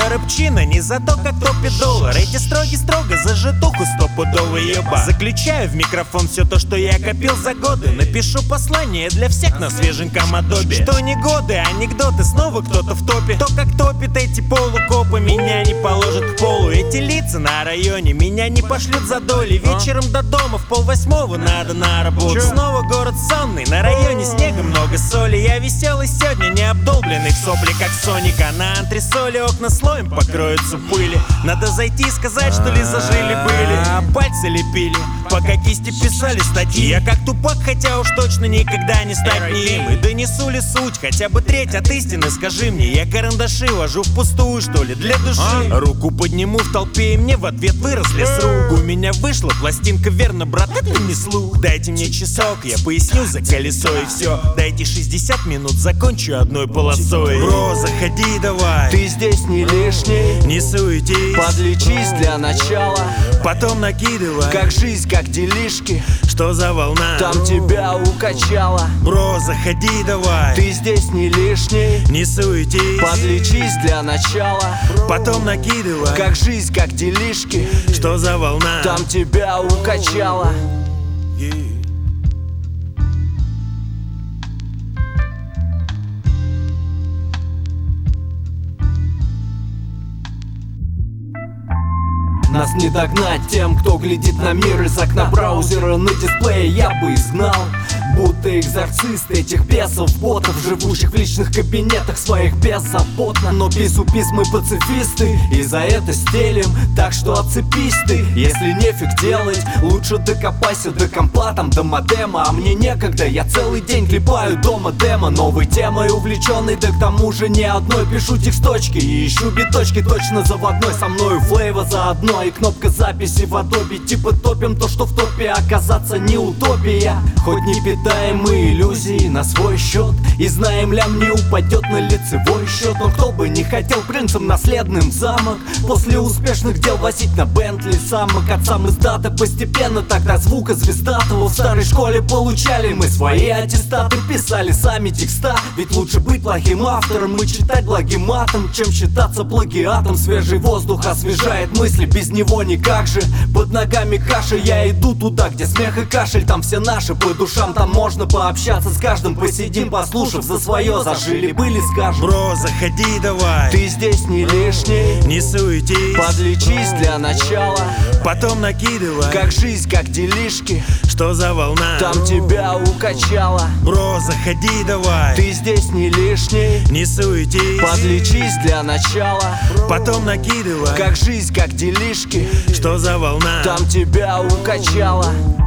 рыбчина не за то, как топит доллар. Эти строги строго за житуху стопудовый еба. Заключаю в микрофон все то, что я копил за годы. Напишу послание для всех на свеженьком адобе. Что не годы, анекдоты, снова кто-то в топе. То, как топит эти полукопы, меня не положат к полу. Эти лица на районе меня не пошлют за доли. Вечером до дома в 7:30 надо на работу. Снова город сонный, на районе снега много соли. Я веселый сегодня, не обдолбленный в сопли, как Соник. А на антресоле окна слоем покроются пыли. Надо зайти и сказать, что ли зажили-были. Пальцы лепили, пока кисти писали статьи. Я как Тупак, хотя уж точно никогда не стать ним. И донесу ли суть, хотя бы треть от истины, скажи мне. Я карандаши вожу впустую, что ли, для души. Руку подниму в толпе, и мне в ответ выросли с рук. У меня вышла пластинка, верно, брат, это не слух. Дайте мне часок, я поясню за колесо и все. Дайте 60 минут, закончу одной полосой. Бро, заходи давай, ты здесь не лишний, не суетись, подлечись для начала. Потом накидывай, как жизнь, как делишки, что за волна, там тебя укачало. Бро, заходи давай, ты здесь не лишний, не суетись, подлечись для начала. Потом накидывай, как жизнь, как делишки, что за волна, там тебя укачало. Нас не догнать тем, кто глядит на мир из окна браузера на дисплее. Я бы изгнал, будто экзорцист, этих бесов, ботов, живущих в личных кабинетах своих беззаботно. Но пису-пис мы пацифисты, и за это стелим. Так что отцепись ты, если нефиг делать, лучше докопайся до компа, там до модема. А мне некогда, я целый день клепаю дома демо. Новой темой увлеченный, да к тому же не одной. Пишу тексточки и ищу биточки, точно заводной. Со мною флейва заодно и кнопка записи в Adobe. Типа топим то, что в топе оказаться не утопия. Хоть не питаем мы иллюзии на свой счет, и знаем, лям не упадет на лицевой счет. Но кто бы не хотел принцем наследным замок, после успешных дел возить на Бентли самок. Отцам из даты постепенно тогда звука звездатого. В старой школе получали мы свои аттестаты, писали сами текста, ведь лучше быть плохим автором и читать благим матом, чем считаться плагиатом. Свежий воздух освежает мысли, без него никак же. Под ногами каша, я иду туда, где смех и кашель. Там все наши по душам, там можно пообщаться с каждым. Посидим, послушав, за свое зажили, были, скажем. Бро, заходи давай, ты здесь не лишний, не суетись, подлечись для начала. Потом накидывай, как жизнь, как делишки, что за волна, там тебя укачало. Бро, заходи давай, ты здесь не лишний, не суетись, подлечись для начала. Потом накидывай, как жизнь, как делишки, что за волна, там тебя укачало.